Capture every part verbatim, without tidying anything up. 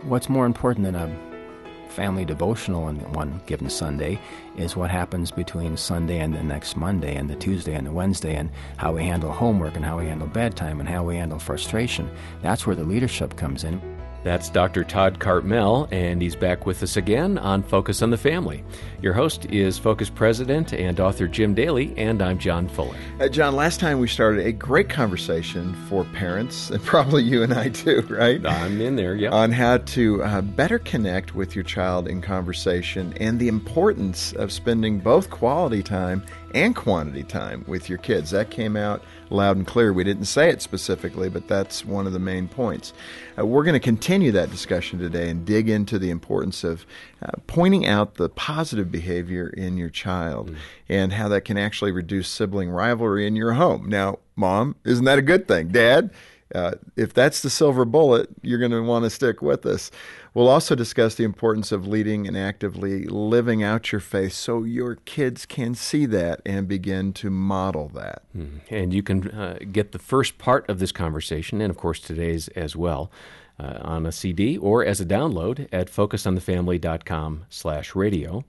what's more important than a family devotional on one given Sunday is what happens between Sunday and the next Monday and the Tuesday and the Wednesday, and how we handle homework and how we handle bedtime and how we handle frustration. That's where the leadership comes in. That's Doctor Todd Cartmel, and he's back with us again on Focus on the Family. Your host is Focus President and author Jim Daly, and I'm John Fuller. Uh, John, last time we started a great conversation for parents, and probably you and I too, right? I'm in there, yeah. On how to uh, better connect with your child in conversation and the importance of spending both quality time and quantity time with your kids. That came out loud and clear. We didn't say it specifically, but that's one of the main points. Uh, we're going to continue that discussion today and dig into the importance of uh, pointing out the positive behavior in your child mm. and how that can actually reduce sibling rivalry in your home. Now, Mom, isn't that a good thing? Dad, uh, if that's the silver bullet, you're going to want to stick with us. We'll also discuss the importance of leading and actively living out your faith so your kids can see that and begin to model that. Mm. And you can uh, get the first part of this conversation, and of course today's as well, uh, on a C D or as a download at focusonthefamily.com slash radio,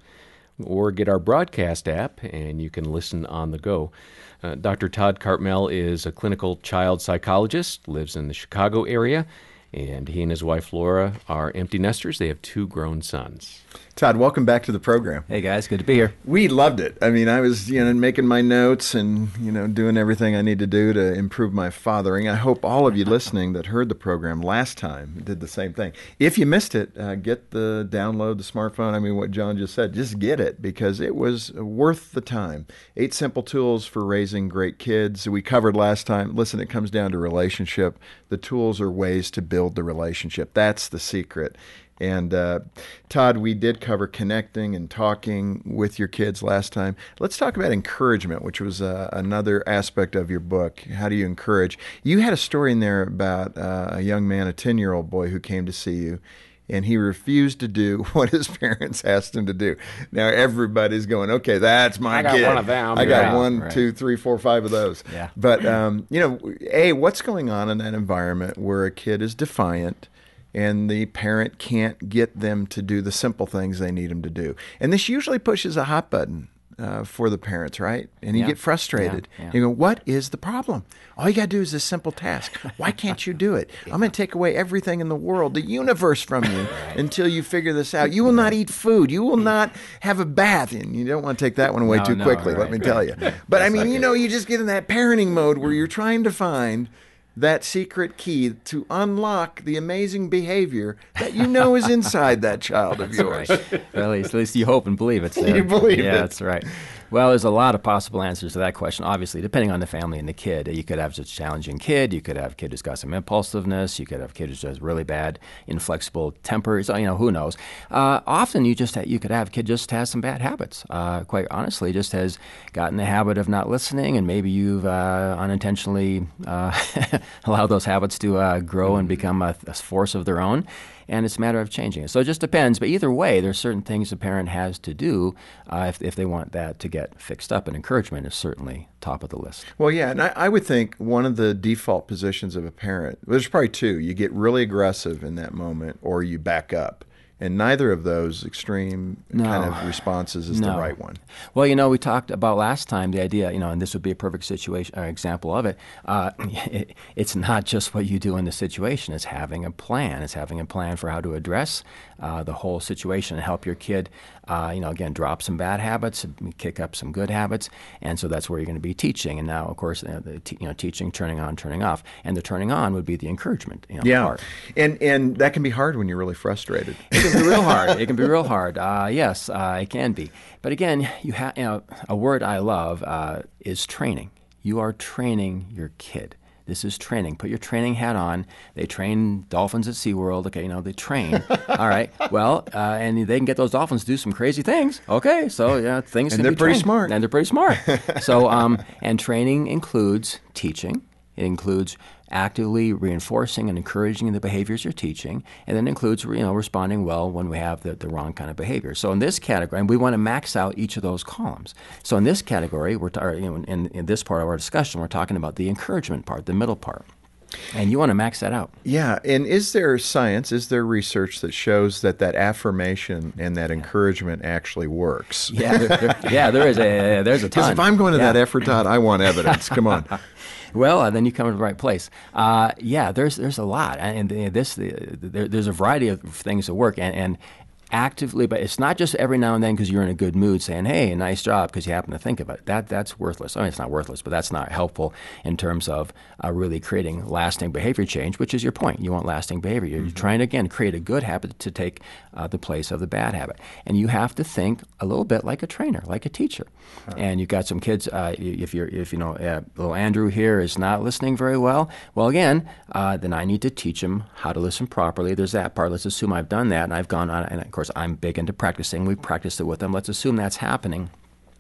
or get our broadcast app and you can listen on the go. Uh, Doctor Todd Cartmel is a clinical child psychologist, lives in the Chicago area, and he and his wife, Laura, are empty nesters. They have two grown sons. Todd, welcome back to the program. Hey, guys. Good to be here. We loved it. I mean, I was, you know, making my notes and, you know, doing everything I need to do to improve my fathering. I hope all of you listening that heard the program last time did the same thing. If you missed it, uh, get the download, the smartphone. I mean, what John just said, just get it because it was worth the time. Eight simple tools for raising great kids. We covered last time. Listen, it comes down to relationship. The tools are ways to build the relationship. That's the secret. And uh, Todd, we did cover connecting and talking with your kids last time. Let's talk about encouragement, which was uh, another aspect of your book. How do you encourage? You had a story in there about uh, a young man, a ten-year-old boy who came to see you, and he refused to do what his parents asked him to do. Now everybody's going, okay, that's my I got kid. one of them. I got Yeah, one, right. two, three, four, five of those. Yeah. But, um, you know, A, what's going on in that environment where a kid is defiant and the parent can't get them to do the simple things they need them to do? And this usually pushes a hot button uh, for the parents, right? And you Yeah. get frustrated. Yeah, yeah. You go, what is the problem? All you got to do is this simple task. Why can't you do it? I'm going to take away everything in the world, the universe from you until you figure this out. You will not eat food. You will not have a bath. And you don't want to take that one away No, too no, quickly, right, let me right. tell you. But I mean, you know, you just get in that parenting mode where you're trying to find that secret key to unlock the amazing behavior that you know is inside that child of yours. Right. Well, at least, at least you hope and believe it's there. You believe yeah, it. that's right. Well, there's a lot of possible answers to that question, obviously, depending on the family and the kid. You could have just a challenging kid. You could have a kid who's got some impulsiveness. You could have a kid who's just really bad, inflexible tempers. You know, who knows? Uh, often you just ha- you could have a kid just has some bad habits. Uh, quite honestly, just has gotten the habit of not listening, and maybe you've uh, unintentionally uh, allowed those habits to uh, grow and become a, a force of their own. And it's a matter of changing it. So it just depends. But either way, there's certain things a parent has to do uh, if, if they want that to get fixed up. And encouragement is certainly top of the list. Well, yeah, and I, I would think one of the default positions of a parent, well, there's probably two. You get really aggressive in that moment or you back up. And neither of those extreme No. kind of responses is No. the right one. Well, you know, we talked about last time the idea, you know, and this would be a perfect situation, uh, example of it. Uh, it. It's not just what you do in the situation. It's having a plan. It's having a plan for how to address uh, the whole situation and help your kid, uh, you know, again, drop some bad habits, kick up some good habits. And so that's where you're going to be teaching. And now, of course, uh, the te- you know, teaching, turning on, turning off. And the turning on would be the encouragement, you know, Yeah, part. and and that can be hard when you're really frustrated. It can be real hard. It can be real hard. Uh, yes, uh, it can be. But again, you have you know a word I love uh, is training. You are training your kid. This is training. Put your training hat on. They train dolphins at SeaWorld. Okay, you know, they train. All right. Well, uh, and they can get those dolphins to do some crazy things. Okay, so yeah, things And can they're be pretty trained. smart. And they're pretty smart. So, um, and training includes teaching. It includes actively reinforcing and encouraging the behaviors you're teaching, and then includes you know responding well when we have the, the wrong kind of behavior. So in this category, and we want to max out each of those columns. So in this category, we're ta- you know, in, in this part of our discussion, we're talking about the encouragement part, the middle part. And you want to max that out. Yeah, and is there science, is there research that shows that that affirmation and that encouragement actually works? Yeah, there, there, yeah, there is a there's a ton. Because if I'm going to yeah. that effort, Todd, I want evidence. Come on. Well, uh, then you come to the right place. Uh, yeah, there's there's a lot, and uh, this the, there, there's a variety of things that work, and, and actively, but it's not just every now and then because you're in a good mood saying, hey, nice job, because you happen to think of it. That That's worthless. I mean, it's not worthless, but that's not helpful in terms of uh, really creating lasting behavior change, which is your point. You want lasting behavior. You're mm-hmm. trying to, again, create a good habit to take uh, the place of the bad habit. And you have to think a little bit like a trainer, like a teacher. Huh. And you've got some kids, uh, if you're, if you know, uh, little Andrew here is not listening very well, well, again, uh, then I need to teach him how to listen properly. There's that part. Let's assume I've done that, and I've gone on, and of course, I'm big into practicing. We practiced it with them. Let's assume that's happening.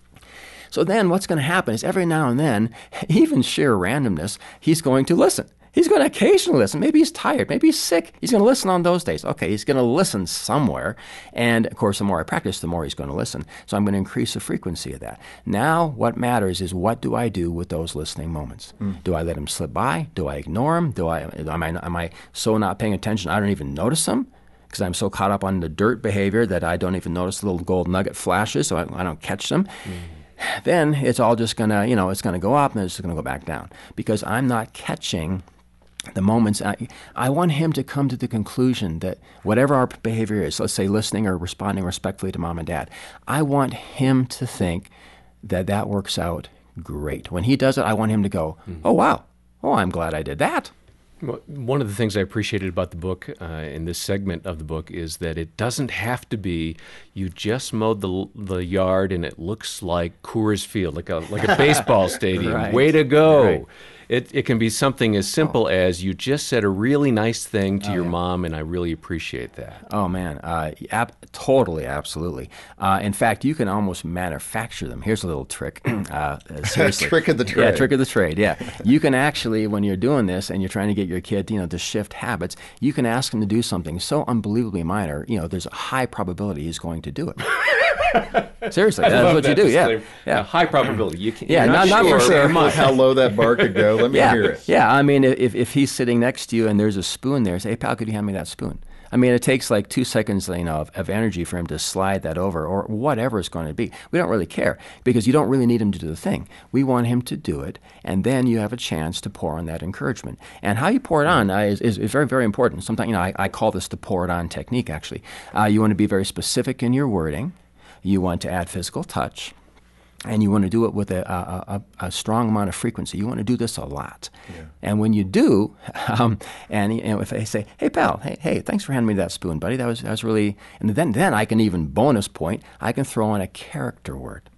So then what's going to happen is every now and then, even sheer randomness, he's going to listen. He's going to occasionally listen. Maybe he's tired. Maybe he's sick. He's going to listen on those days. Okay, he's going to listen somewhere. And, of course, the more I practice, the more he's going to listen. So I'm going to increase the frequency of that. Now what matters is what do I do with those listening moments? Mm. Do I let them slip by? Do I ignore them? Do I, am I, am I so not paying attention I don't even notice them? Because I'm so caught up on the dirt behavior that I don't even notice the little gold nugget flashes, so I, I don't catch them. Mm. Then it's all just going to, you know, it's going to go up and it's going to go back down because I'm not catching the moments. I, I want him to come to the conclusion that whatever our behavior is, let's say listening or responding respectfully to mom and dad, I want him to think that that works out great. When he does it, I want him to go, mm. oh, wow, oh, I'm glad I did that. Well, one of the things I appreciated about the book, uh, in this segment of the book, is that it doesn't have to be you just mowed the the yard and it looks like Coors Field, like a like a baseball stadium. Right. Way to go! Right. It it can be something as simple oh. as you just said a really nice thing to oh, your yeah. mom, and I really appreciate that. Oh, man. Uh, ab- totally, absolutely. Uh, in fact, you can almost manufacture them. Here's a little trick. Uh, seriously. Trick of the trade. Yeah, trick of the trade, yeah. You can actually, when you're doing this and you're trying to get your kid, you know, to shift habits, you can ask him to do something so unbelievably minor, you know, there's a high probability he's going to do it. Seriously, I that's what that you do. Disclaimer. Yeah, yeah. A high probability. You can, yeah, not, not, sure, not for sure. How low that bar could go. Let me yeah, hear it. Yeah, I mean, if if he's sitting next to you and there's a spoon there, say, hey, pal, could you hand me that spoon? I mean, it takes like two seconds, you know, of, of energy for him to slide that over, or whatever it's going to be. We don't really care because you don't really need him to do the thing. We want him to do it, and then you have a chance to pour on that encouragement. And how you pour it on uh, is, is, is very, very important. Sometimes, you know, I, I call this the pour it on technique. Actually, uh, you want to be very specific in your wording. You want to add physical touch. And you want to do it with a, a, a, a strong amount of frequency. You want to do this a lot. Yeah. And when you do, um, and you know, if they say, hey, pal, hey, hey, thanks for handing me that spoon, buddy. That was, that was really, and then, then I can even bonus point, I can throw on a character word.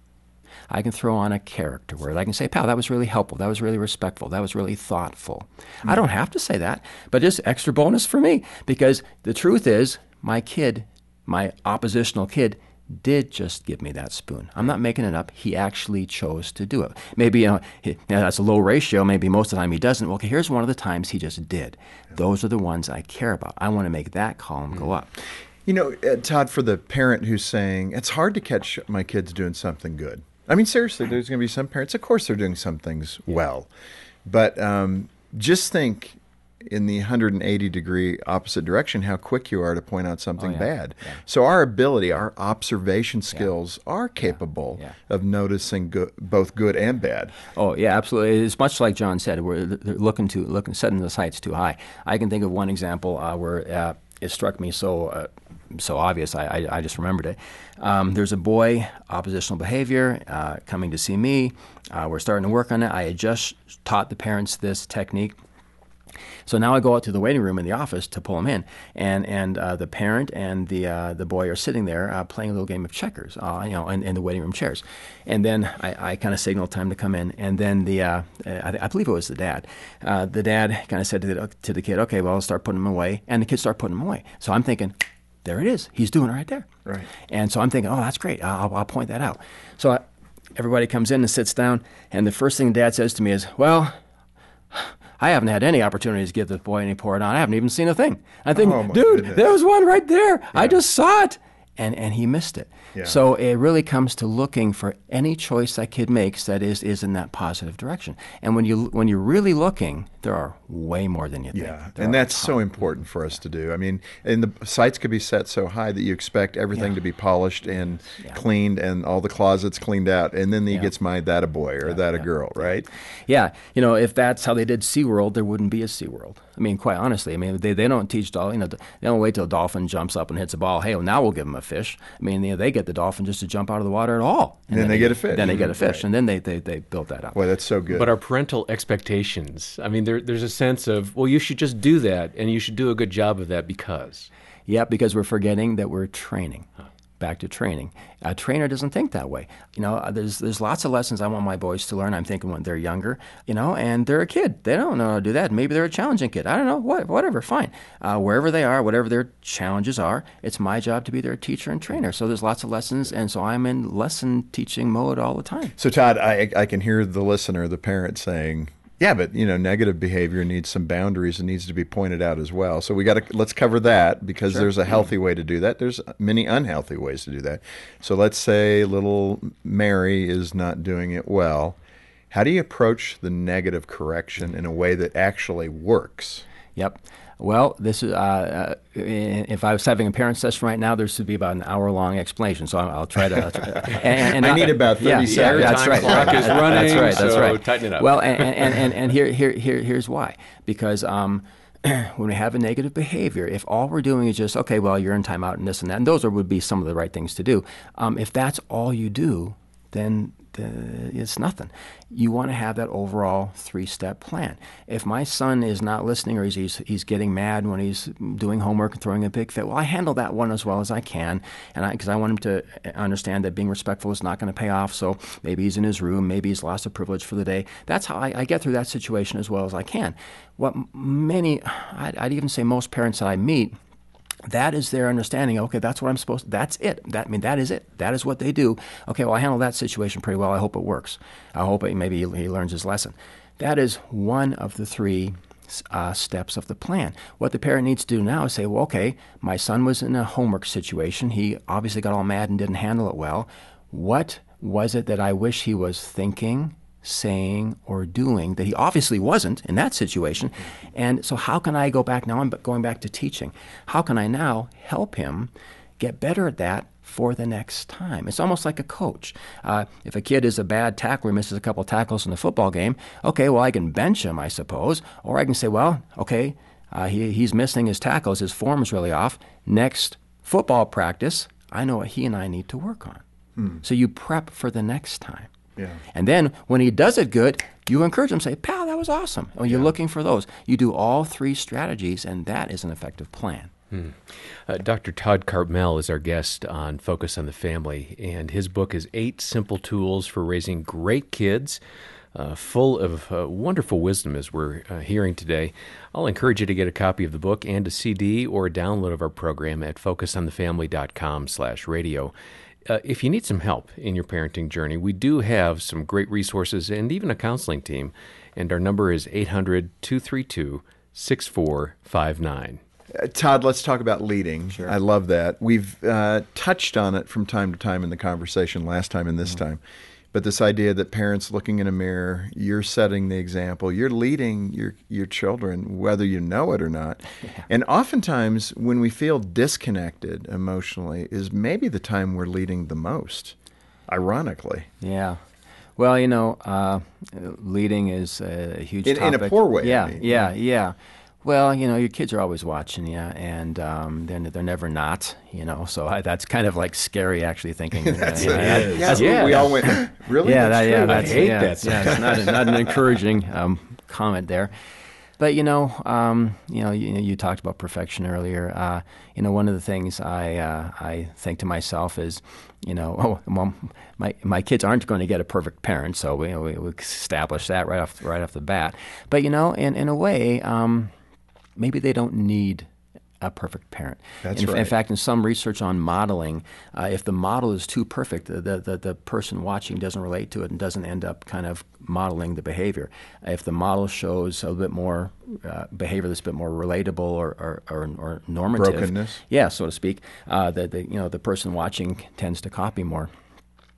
I can throw on a character word. I can say, pal, that was really helpful. That was really respectful. That was really thoughtful. Mm-hmm. I don't have to say that, but just extra bonus for me. Because the truth is, my kid, my oppositional kid, did just give me that spoon. I'm not making it up. He actually chose to do it. Maybe you know, he, you know, that's a low ratio. Maybe most of the time he doesn't. Well, okay, here's one of the times he just did. Those are the ones I care about. I want to make that column go up. You know, uh, Todd, for the parent who's saying, it's hard to catch my kids doing something good. I mean, seriously, there's going to be some parents, of course they're doing some things well. But um, just think, in the one hundred eighty degree opposite direction, how quick you are to point out something oh, yeah. bad. Yeah. So our ability, our observation skills yeah. are capable yeah. Yeah. of noticing go- both good and bad. Oh yeah, absolutely. It's much like John said. We're looking to looking setting the sights too high. I can think of one example uh, where uh, it struck me so uh, so obvious. I, I I just remembered it. Um, there's a boy, oppositional behavior, uh, coming to see me. Uh, we're starting to work on it. I had just taught the parents this technique. So now I go out to the waiting room in the office to pull him in, and and uh, the parent and the uh, the boy are sitting there uh, playing a little game of checkers, uh, you know, in, in the waiting room chairs. And then I, I kind of signal time to come in, and then the uh, I, I believe it was the dad. Uh, the dad kind of said to the, to the kid, "Okay, well, I'll start putting him away," and the kid started putting him away. So I'm thinking, there it is. He's doing it right there. Right. And so I'm thinking, oh, that's great. I'll, I'll point that out. So I, everybody comes in and sits down, and the first thing Dad says to me is, well, I haven't had any opportunity to give this boy any pour it on. I haven't even seen a thing. I think, oh dude, goodness. there was one right there. Yeah. I just saw it. And and he missed it. Yeah. So it really comes to looking for any choice that kid makes that is is in that positive direction. And when you when you're really looking There are way more than you think. Yeah, There and are that's so important for us to do. I mean, and the sights could be set so high that you expect everything Yeah. to be polished and Yeah. cleaned and all the closets cleaned out, and then he Yeah. gets my that a boy or Yeah, that a yeah, girl, right? Yeah, you know, if that's how they did SeaWorld, there wouldn't be a SeaWorld. I mean, quite honestly, I mean, they, they don't teach, dol- you know, they don't wait till a dolphin jumps up and hits a ball. Hey, well, now we'll give them a fish. I mean, you know, they get the dolphin just to jump out of the water at all. And then they get a fish. Then they get a fish, Right. and then they, they, they built that up. Boy, that's so good. But our parental expectations, I mean, there, there's a sense of, well, you should just do that, and you should do a good job of that because. Yeah, because we're forgetting that we're training. Back to training. A trainer doesn't think that way. You know, there's there's lots of lessons I want my boys to learn. I'm thinking when they're younger, you know, and they're a kid. They don't know how to do that. Maybe they're a challenging kid. I don't know. What, whatever, fine. Uh, wherever they are, whatever their challenges are, it's my job to be their teacher and trainer. So there's lots of lessons, and so I'm in lesson teaching mode all the time. So, Todd, I, I can hear the listener, the parent saying, yeah, but, you know, negative behavior needs some boundaries and needs to be pointed out as well. So we got to, let's cover that because Sure. there's a healthy way to do that. There's many unhealthy ways to do that. So let's say little Mary is not doing it well. How do you approach the negative correction in a way that actually works? Yep. Well, this is uh, uh, if I was having a parent session right now, there should be about an hour-long explanation. So I'll, I'll try to. I'll try, and, and I need about thirty yeah, seconds. Yeah, that's Time right. clock right. is running, That's right. That's so right. tighten it up. Well, and and, and, and here here here here's why. Because um, when we have a negative behavior, if all we're doing is just okay, well, you're in timeout and this and that, and those are, would be some of the right things to do. Um, if that's all you do, then uh, it's nothing. You want to have that overall three-step plan. If my son is not listening or he's, he's he's getting mad when he's doing homework and throwing a big fit, well, I handle that one as well as I can, and because I, I want him to understand that being respectful is not going to pay off. So maybe he's in his room, maybe he's lost a privilege for the day. That's how I, I get through that situation as well as I can. What many, I'd, I'd even say most parents that I meet, that is their understanding. Okay, that's what I'm supposed to, that's it. That, I mean, that is it. That is what they do. Okay, well, I handle that situation pretty well. I hope it works. I hope it, maybe he, he learns his lesson. That is one of the three uh, steps of the plan. What the parent needs to do now is say, well, okay, my son was in a homework situation. He obviously got all mad and didn't handle it well. What was it that I wish he was thinking, saying, or doing that he obviously wasn't in that situation? And so how can I go back now? I'm going back to teaching. How can I now help him get better at that for the next time? It's almost like a coach. Uh, if a kid is a bad tackler, misses a couple tackles in the football game, okay, well, I can bench him, I suppose. Or I can say, well, okay, uh, he, he's missing his tackles. His form is really off. Next football practice, I know what he and I need to work on. Hmm. So you prep for the next time. Yeah. And then when he does it good, you encourage him, say, pal, that was awesome. Oh, you're Yeah. looking for those. You do all three strategies, and that is an effective plan. Hmm. Uh, Doctor Todd Carpmel is our guest on Focus on the Family, and his book is Eight Simple Tools for Raising Great Kids, uh, full of uh, wonderful wisdom as we're uh, hearing today. I'll encourage you to get a copy of the book and a C D or a download of our program at focus on the family dot com slash radio. Uh, if you need some help in your parenting journey, we do have some great resources and even a counseling team, and our number is eight hundred, two three two, six four five nine. Uh, Todd, let's talk about leading. Sure. I love that. We've uh, touched on it from time to time in the conversation, last time and this mm-hmm. time. But this idea that parents looking in a mirror, you're setting the example, you're leading your, your children, whether you know it or not. Yeah. And oftentimes when we feel disconnected emotionally is maybe the time we're leading the most, ironically. Yeah. Well, you know, uh, leading is a huge in, topic. In a poor way. Yeah, I mean. yeah, yeah. Well, you know, your kids are always watching you, and um, they're, they're never not, you know, so I, that's kind of like scary, actually, thinking. that's uh, it. yeah, Yeah, that's, yeah, we all went, really? Yeah, that's that, yeah, true. that's, I hate yeah, that. Yeah, it's not, a, not an encouraging um, comment there. But, you know, um, you know, you, you talked about perfection earlier. Uh, you know, one of the things I uh, I think to myself is, you know, oh, well, my my kids aren't going to get a perfect parent, so we we, we established that right off right off the bat. But you know, in in a way, um, maybe they don't need a perfect parent. That's in, right. In fact, in some research on modeling, uh, if the model is too perfect, the, the the person watching doesn't relate to it and doesn't end up kind of modeling the behavior. If the model shows a bit more uh, behavior that's a bit more relatable or or, or, or normative, brokenness, yeah, so to speak, uh, the, the you know the person watching tends to copy more.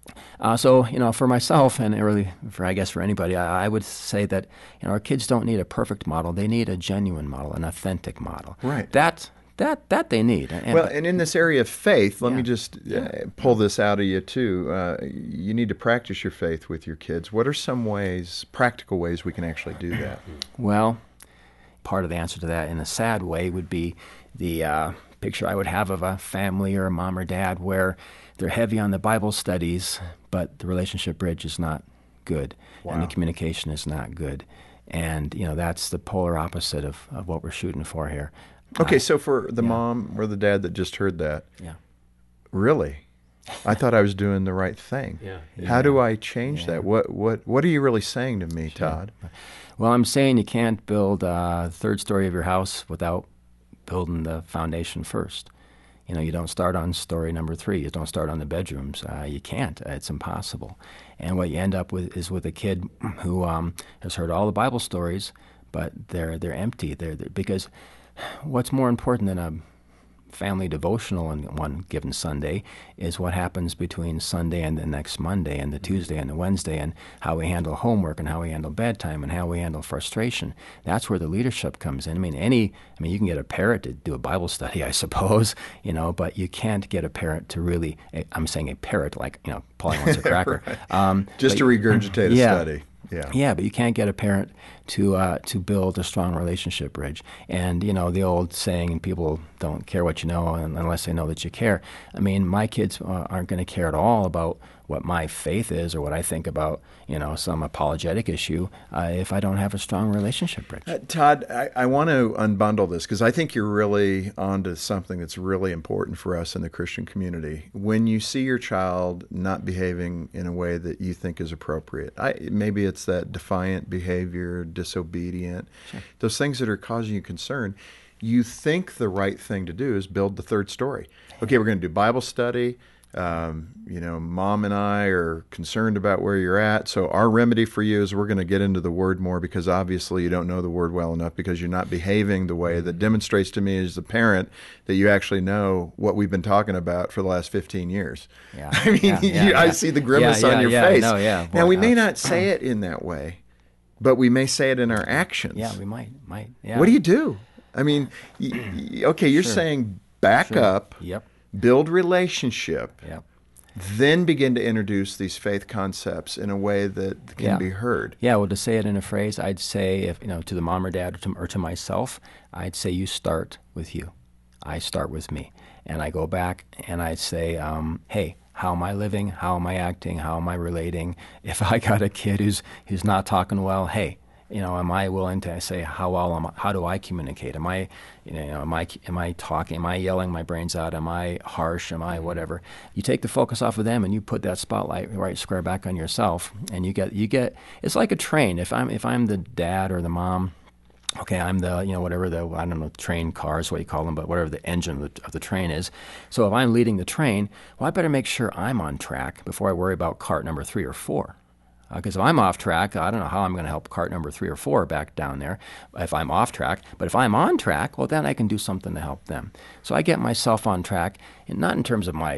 Uh, so, you know, for myself and really for, I guess, for anybody, I, I would say that, you know, our kids don't need a perfect model. They need a genuine model, an authentic model. Right. That, that, that they need. And, well, and in this area of faith, let yeah. me just uh, yeah. pull this out of you, too. Uh, you need to practice your faith with your kids. What are some ways, practical ways we can actually do that? Well, part of the answer to that in a sad way would be the uh, picture I would have of a family or a mom or dad where they're heavy on the Bible studies, but the relationship bridge is not good, wow. and the communication is not good. And, you know, that's the polar opposite of, of what we're shooting for here. Okay, uh, so for the yeah. mom or the dad that just heard that, yeah. really? I thought I was doing the right thing. Yeah. How yeah. do I change yeah. that? What what what are you really saying to me, Sure. Todd? Well, I'm saying you can't build a third story of your house without building the foundation first. You know, you don't start on story number three. You don't start on the bedrooms. Uh, you can't. It's impossible. And what you end up with is with a kid who um, has heard all the Bible stories, but they're they're empty. They're, they're because what's more important than a family devotional on one given Sunday is what happens between Sunday and the next Monday and the Tuesday and the Wednesday, and how we handle homework and how we handle bedtime and how we handle frustration. That's where the leadership comes in. I mean, any, I mean, you can get a parent to do a Bible study, I suppose, you know, but you can't get a parent to really, I'm saying a parrot, like, you know, Polly wants a cracker. Right. um, Just but, to regurgitate a yeah. study. Yeah. Yeah, but you can't get a parent to uh, to build a strong relationship bridge. And, you know, the old saying, people don't care what you know unless they know that you care. I mean, my kids uh, aren't going to care at all about what my faith is or what I think about, you know, some apologetic issue uh, if I don't have a strong relationship bridge. Uh, Todd, I, I want to unbundle this because I think you're really onto something that's really important for us in the Christian community. When you see your child not behaving in a way that you think is appropriate, I, maybe it's that defiant behavior, disobedient, sure. those things that are causing you concern, you think the right thing to do is build the third story. Okay, we're going to do Bible study. Um, you know, Mom and I are concerned about where you're at. So our remedy for you is we're going to get into the Word more because obviously you don't know the Word well enough because you're not behaving the way that demonstrates to me as a parent that you actually know what we've been talking about for the last fifteen years. Yeah. I mean, yeah, yeah, you, yeah. I see the grimace yeah, yeah, on your yeah, face. No, yeah. Now, Boy, we may ouch. not say it in that way, but we may say it in our actions. Yeah, we might. might. Yeah. What do you do? I mean, y- y- okay, you're Sure. saying back Sure. up, Yep. build relationship, Yep. then begin to introduce these faith concepts in a way that can Yeah. be heard. Yeah, well, to say it in a phrase, I'd say, if you know, to the mom or dad or to, or to myself, I'd say you start with you. I start with me. And I go back and I'd say, um, hey, how am I living? How am I acting? How am I relating? If I got a kid who's who's not talking well, hey, you know, am I willing to say how well am I, how do I communicate? Am I, you know, am I am I talking? Am I yelling my brains out? Am I harsh? Am I whatever? You take the focus off of them and you put that spotlight right square back on yourself, and you get you get. It's like a train. If I'm if I'm the dad or the mom. Okay, I'm the, you know, whatever the, I don't know, train car is what you call them, but whatever the engine of the, of the train is. So if I'm leading the train, well, I better make sure I'm on track before I worry about cart number three or four. Because uh, if I'm off track, I don't know how I'm going to help cart number three or four back down there if I'm off track. But if I'm on track, well, then I can do something to help them. So I get myself on track, and not in terms of my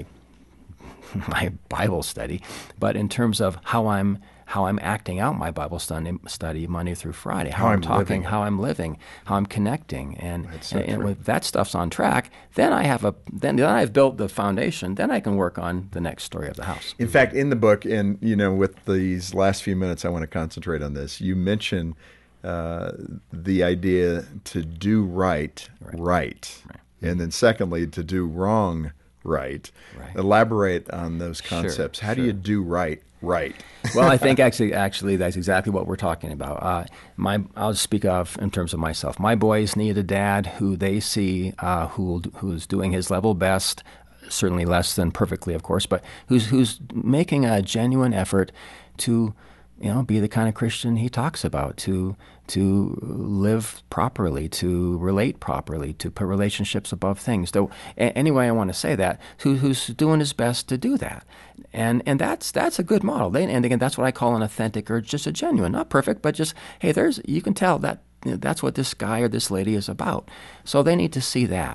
my Bible study, but in terms of how I'm how I'm acting out my Bible study, study Monday through Friday, how, How I'm I'm talking, living. how I'm living, how I'm connecting, and, That's so and, and true. if that stuff's on track, then I have a then, then I've built the foundation. Then I can work on the next story of the house. In fact, in the book, and you know, with these last few minutes, I want to concentrate on this. You mention uh, the idea to do right, right, Right. Right. and then secondly, to do wrong, right. Right. Elaborate on those Sure, concepts. How do sure. you do right, right? Well, I think actually, actually, that's exactly what we're talking about. Uh, my, I'll speak of in terms of myself. My boys need a dad who they see uh, who who's doing his level best, certainly less than perfectly, of course, but who's who's making a genuine effort to, you know, be the kind of Christian he talks about, to to live properly, to relate properly, to put relationships above things. So a- anyway, I want to say that who, who's doing his best to do that, and and that's that's a good model. They, and again, that's what I call an authentic or just a genuine, not perfect, but just hey, there's you can tell that you know, that's what this guy or this lady is about. So they need to see that.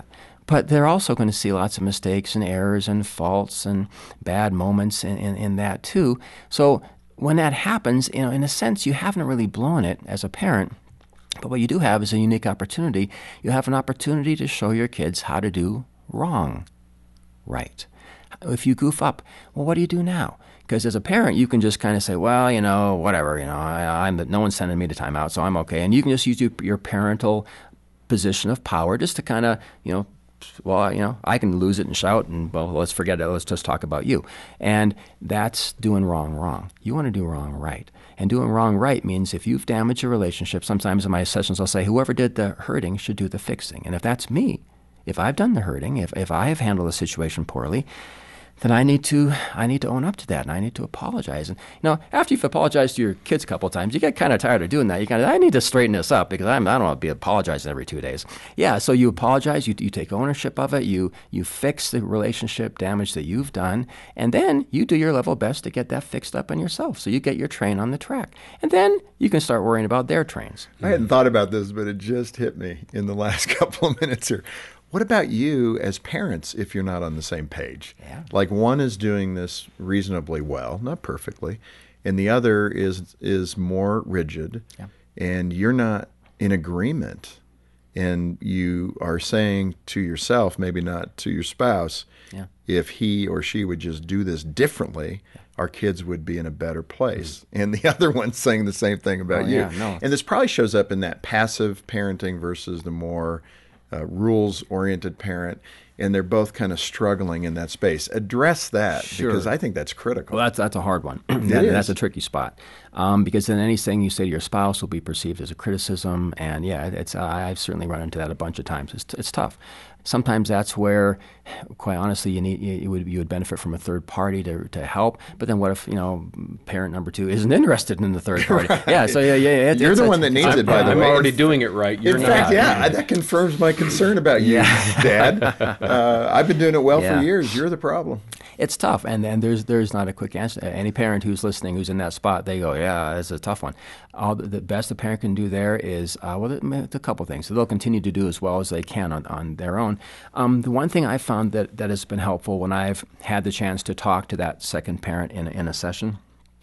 but they're also going to see lots of mistakes and errors and faults and bad moments in, in, in that too. So when that happens, you know, in a sense, you haven't really blown it as a parent. But what you do have is a unique opportunity. You have an opportunity to show your kids how to do wrong right. If you goof up, well, what do you do now? Because as a parent, you can just kind of say, well, you know, whatever, you know, I, I'm the, no one's sending me to timeout, so I'm okay. And you can just use your, your parental position of power just to kind of, you know, well, you know, I can lose it and shout and, well, let's forget it. Let's just talk about you. And that's doing wrong wrong. You want to do wrong right. And doing wrong right means if you've damaged your relationship, sometimes in my sessions I'll say, whoever did the hurting should do the fixing. And if that's me, if I've done the hurting, if, if I have handled the situation poorly, then I need to I need to own up to that, and I need to apologize. And you know, after you've apologized to your kids a couple of times, you get kind of tired of doing that. You kind of I need to straighten this up because I'm I don't want to be apologizing every two days. Yeah, so you apologize, you you take ownership of it, you you fix the relationship damage that you've done, and then you do your level best to get that fixed up in yourself. So you get your train on the track, and then you can start worrying about their trains. I hadn't thought about this, but it just hit me in the last couple of minutes here. What about you as parents if you're not on the same page? Yeah. Like one is doing this reasonably well, not perfectly, and the other is is more rigid, yeah. and you're not in agreement, and you are saying to yourself, maybe not to your spouse, yeah. if he or she would just do this differently, yeah. our kids would be in a better place. Mm-hmm. And the other one's saying the same thing about oh, you. Yeah, no. And this probably shows up in that passive parenting versus the more Uh, rules-oriented parent, and they're both kind of struggling in that space. Address that, sure. because I think that's critical. Well, that's that's a hard one. It that, is. That's a tricky spot, um, because then anything you say to your spouse will be perceived as a criticism, and yeah, it's uh, I've certainly run into that a bunch of times. It's it's tough. Sometimes that's where, quite honestly, you need you, you would you would benefit from a third party to to help. But then what if you know parent number two isn't interested in the third party? Right. Yeah, so yeah, yeah. It, You're it's, the it's, one that needs I'm, it, by the I'm way. I'm already in, doing it right. You're in not. fact, yeah, that confirms my concern about you, Yeah. Dad. Uh, I've been doing it well Yeah. for years. You're the problem. It's tough, and and there's there's not a quick answer. Any parent who's listening, who's in that spot, they go, yeah, it's a tough one. All the, the best a parent can do there is, uh, well, it's a couple things. So they'll continue to do as well as they can on, on their own. Um, the one thing I found that, that has been helpful when I've had the chance to talk to that second parent in, in a session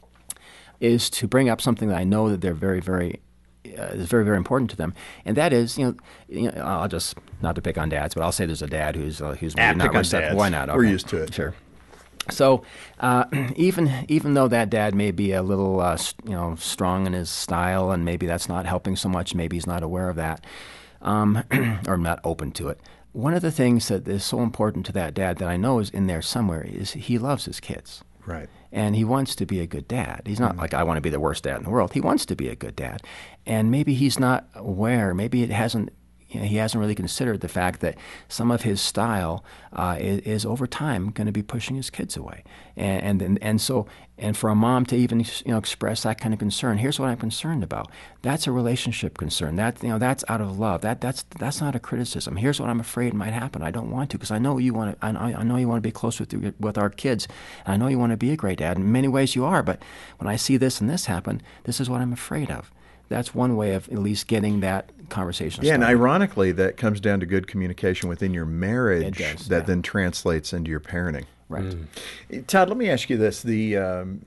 is to bring up something that I know that they're very, very Uh, is very, very important to them, and that is, you know, you know, I'll just not to pick on dads, but I'll say there's a dad who's uh, who's maybe Ah, not pick on receptive. dads. Why not? We're Okay. used to it. Sure. So uh, even even though that dad may be a little uh, you know strong in his style, and maybe that's not helping so much, maybe he's not aware of that, um, or not open to it. One of the things that is so important to that dad that I know is in there somewhere is he loves his kids. Right. And he wants to be a good dad. He's not mm-hmm. like, I want to be the worst dad in the world. He wants to be a good dad. And maybe he's not aware, maybe it hasn't, you know, he hasn't really considered the fact that some of his style uh, is, is over time going to be pushing his kids away. And, and and so, and for a mom to even, you know, express that kind of concern, here's what I'm concerned about. That's a relationship concern. That, you know, that's out of love. That that's that's not a criticism. Here's what I'm afraid might happen. I don't want to, because I know you want to. I, I know you want to be close with your, with our kids. And I know you want to be a great dad. In many ways, you are. But when I see this and this happen, this is what I'm afraid of. That's one way of at least getting that conversation Yeah, started. and ironically, that comes down to good communication within your marriage It does, that yeah. then translates into your parenting. Right. Mm. Todd, let me ask you this. The um,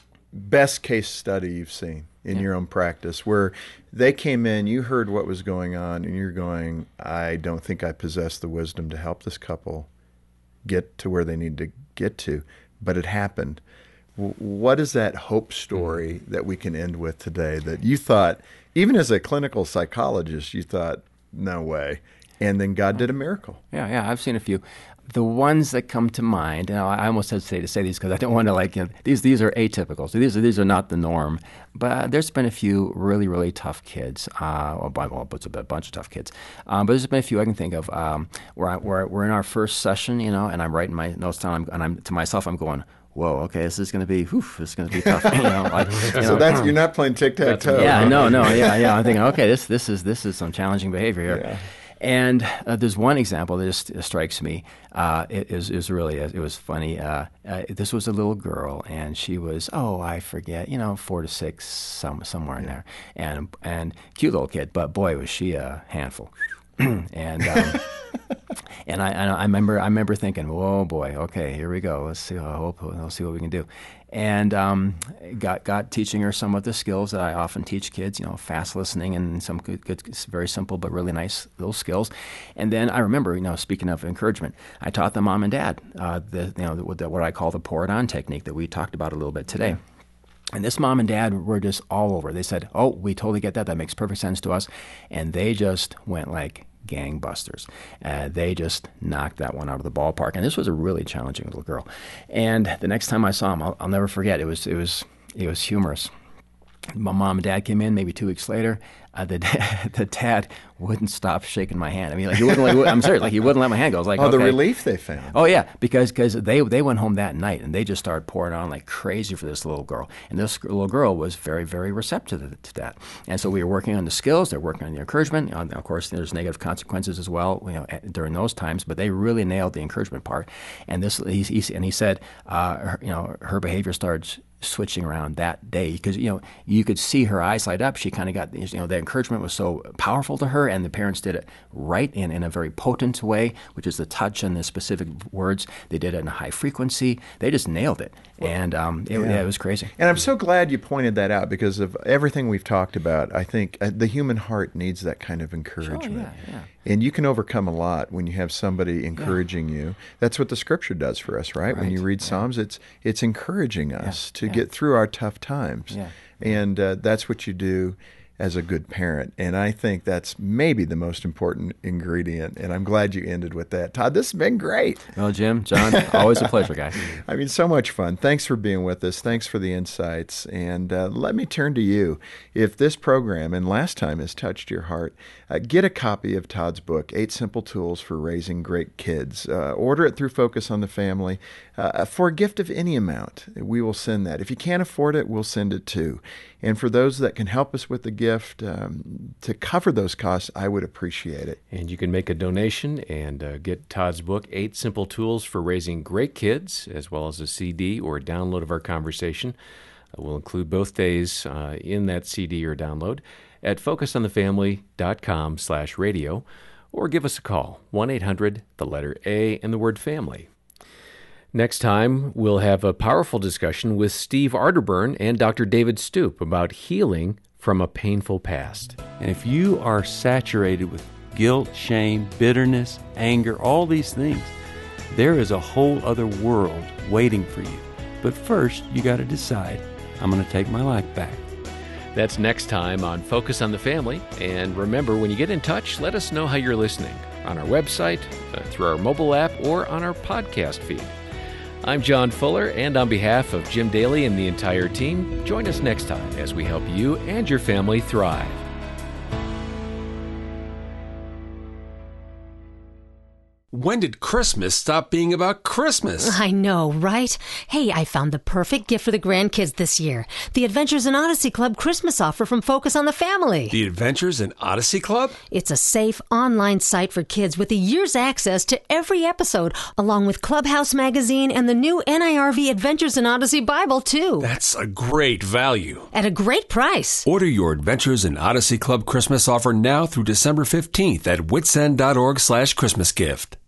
best case study you've seen in Yeah. your own practice where they came in, you heard what was going on, and you're going, I don't think I possess the wisdom to help this couple get to where they need to get to, but it happened. What is that hope story that we can end with today that you thought, even as a clinical psychologist, you thought, no way, and then God did a miracle? Yeah, yeah, I've seen a few. The ones that come to mind, and I almost hesitate to say these because I don't want to like, you know, these these are atypical. So these are these are not the norm. But uh, there's been a few really really tough kids. Uh, well, well, it's a bunch of tough kids. Um, but there's been a few I can think of um, where I, where we're in our first session, you know, and I'm writing my notes down, and I'm to myself, I'm going, whoa, okay, this is going to be, whew, this is going to be tough. You know, like, you so know, that's you're not playing tic tac toe. Yeah, no, no, yeah, yeah. I'm thinking, okay, this this is this is some challenging behavior here. Yeah. And uh, there's one example that just uh, strikes me. Uh, it is is really it was funny. Uh, uh, this was a little girl, and she was oh I forget, you know, four to six, some somewhere in Yeah. there, and and cute little kid. But boy, was she a handful. and um, And I, I remember I remember thinking, whoa, boy, okay, here we go. Let's see. I hope let's see what we can do. And um, got got teaching her some of the skills that I often teach kids. You know, fast listening and some good, good, very simple but really nice little skills. And then I remember, you know, speaking of encouragement, I taught the mom and dad uh, the you know the, the, what I call the pour it on technique that we talked about a little bit today. And this mom and dad were just all over. They said, "Oh, we totally get that. That makes perfect sense to us." And they just went like gangbusters. Uh, they just knocked that one out of the ballpark. And this was a really challenging little girl. And the next time I saw him, I'll, I'll never forget. It was it was it was humorous. My mom and dad came in maybe two weeks later. Uh, the dad, the dad wouldn't stop shaking my hand. I mean, like he wouldn't. Like, I'm serious. Like he wouldn't let my hand go. I was like, oh, okay. The relief they found. Oh yeah, because because they they went home that night and they just started pouring on like crazy for this little girl. And this little girl was very very receptive to, to that. And so we were working on the skills. They're working on the encouragement. Uh, of course, there's negative consequences as well, you know, during those times. But they really nailed the encouragement part. And this he, he and he said, uh, her, you know, her behavior started switching around that day because you know you could see her eyes light up. She kind of got you know the encouragement was so powerful to her, and the parents did it right in, in a very potent way, which is the touch and the specific words. They did it in a high frequency. They just nailed it, and um, it, yeah. Yeah, it was crazy. And I'm so glad you pointed that out because of everything we've talked about. I think uh, the human heart needs that kind of encouragement. Sure, yeah, yeah. And you can overcome a lot when you have somebody encouraging yeah. you. That's what the Scripture does for us, right? right. When you read yeah. Psalms, it's it's encouraging us yeah. to yeah. get through our tough times. Yeah. And uh, that's what you do as a good parent. And I think that's maybe the most important ingredient. And I'm glad you ended with that. Todd, this has been great. Well, Jim, John, always a pleasure, guys. I mean, so much fun. Thanks for being with us. Thanks for the insights. And uh, let me turn to you. If this program and last time has touched your heart, uh, get a copy of Todd's book, Eight Simple Tools for Raising Great Kids. Uh, order it through Focus on the Family uh, for a gift of any amount. We will send that. If you can't afford it, we'll send it too. And for those that can help us with the gift um, to cover those costs, I would appreciate it. And you can make a donation and uh, get Todd's book, Eight Simple Tools for Raising Great Kids, as well as a C D or a download of our conversation. Uh, we'll include both days uh, in that C D or download at focusonthefamily.com slash radio, or give us a call, one eight hundred, the letter A, and the word family. Next time, we'll have a powerful discussion with Steve Arterburn and Doctor David Stoop about healing from a painful past. And if you are saturated with guilt, shame, bitterness, anger, all these things, there is a whole other world waiting for you. But first, you got to decide, I'm going to take my life back. That's next time on Focus on the Family. And remember, when you get in touch, let us know how you're listening on our website, uh, through our mobile app, or on our podcast feed. I'm John Fuller, and on behalf of Jim Daly and the entire team, join us next time as we help you and your family thrive. When did Christmas stop being about Christmas? I know, right? Hey, I found the perfect gift for the grandkids this year. The Adventures in Odyssey Club Christmas offer from Focus on the Family. The Adventures in Odyssey Club? It's a safe online site for kids with a year's access to every episode, along with Clubhouse Magazine and the new N I R V Adventures in Odyssey Bible, too. That's a great value. At a great price. Order your Adventures in Odyssey Club Christmas offer now through December fifteenth at witsend.org slash Christmas gift.